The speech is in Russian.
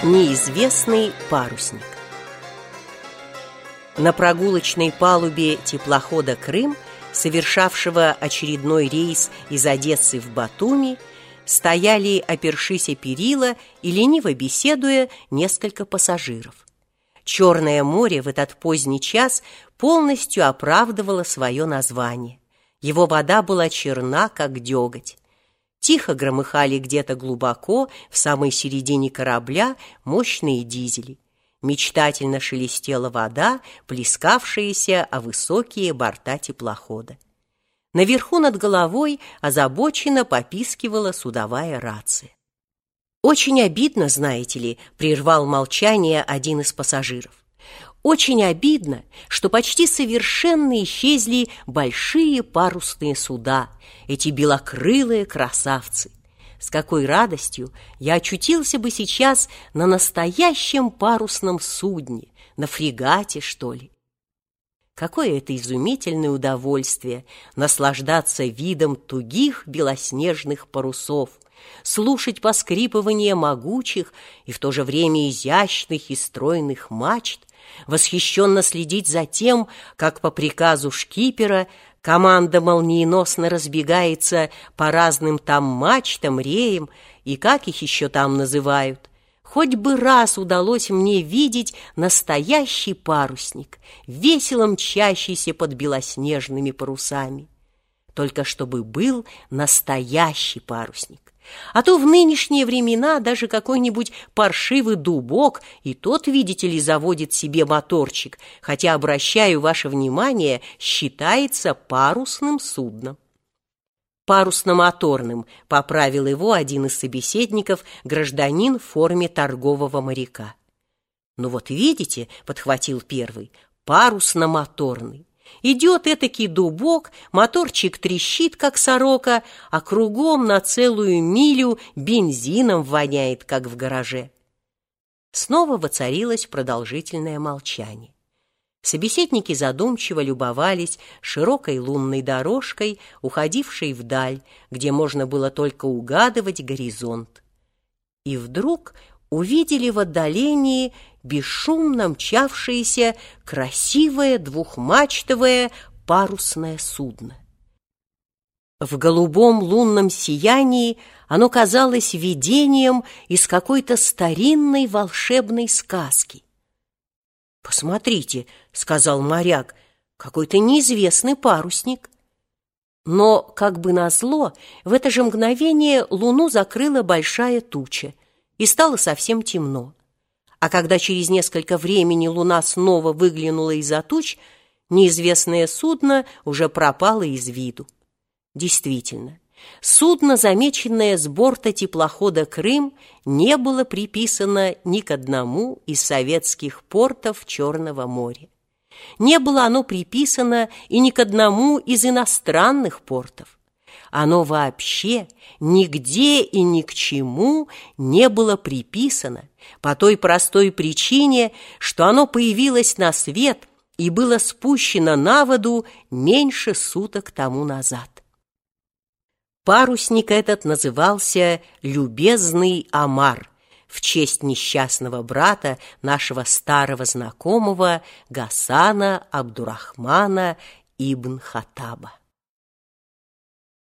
Неизвестный парусник. На прогулочной палубе теплохода «Крым», совершавшего очередной рейс из Одессы в Батуми, стояли, опершись о перила и лениво беседуя, несколько пассажиров. Черное море в этот поздний час полностью оправдывало свое название. Его вода была черна, как деготь. Тихо громыхали где-то глубоко, в самой середине корабля, мощные дизели. Мечтательно шелестела вода, плескавшаяся о высокие борта теплохода. Наверху над головой озабоченно попискивала судовая рация. «Очень обидно, знаете ли», — прервал молчание один из пассажиров. «Очень обидно, что почти совершенно исчезли большие парусные суда, эти белокрылые красавцы. С какой радостью я очутился бы сейчас на настоящем парусном судне, на фрегате, что ли. Какое это изумительное удовольствие наслаждаться видом тугих белоснежных парусов, слушать поскрипывание могучих и в то же время изящных и стройных мачт, восхищенно следить за тем, как по приказу шкипера команда молниеносно разбегается по разным там мачтам, реям и как их еще там называют. Хоть бы раз удалось мне видеть настоящий парусник, весело мчащийся под белоснежными парусами. Только чтобы был настоящий парусник. А то в нынешние времена даже какой-нибудь паршивый дубок и тот, видите ли, заводит себе моторчик, хотя, обращаю ваше внимание, считается парусным судном. Парусно-моторным, поправил его один из собеседников, гражданин в форме торгового моряка. Ну вот видите, подхватил первый, парусно-моторный. Идет этакий дубок, моторчик трещит, как сорока, а кругом на целую милю бензином воняет, как в гараже. Снова воцарилось продолжительное молчание. Собеседники задумчиво любовались широкой лунной дорожкой, уходившей вдаль, где можно было только угадывать горизонт. И вдруг увидели в отдалении бесшумно мчавшееся красивое двухмачтовое парусное судно. В голубом лунном сиянии оно казалось видением из какой-то старинной волшебной сказки. «Посмотрите», — сказал моряк, — «какой-то неизвестный парусник». Но, как бы назло, в это же мгновение луну закрыла большая туча, и стало совсем темно. А когда через несколько времени луна снова выглянула из-за туч, неизвестное судно уже пропало из виду. Действительно, судно, замеченное с борта теплохода «Крым», не было приписано ни к одному из советских портов Черного моря. Не было оно приписано и ни к одному из иностранных портов. Оно вообще нигде и ни к чему не было приписано по той простой причине, что оно появилось на свет и было спущено на воду меньше суток тому назад. Парусник этот назывался «Любезный Омар» в честь несчастного брата нашего старого знакомого Гасана Абдурахмана ибн Хаттаба.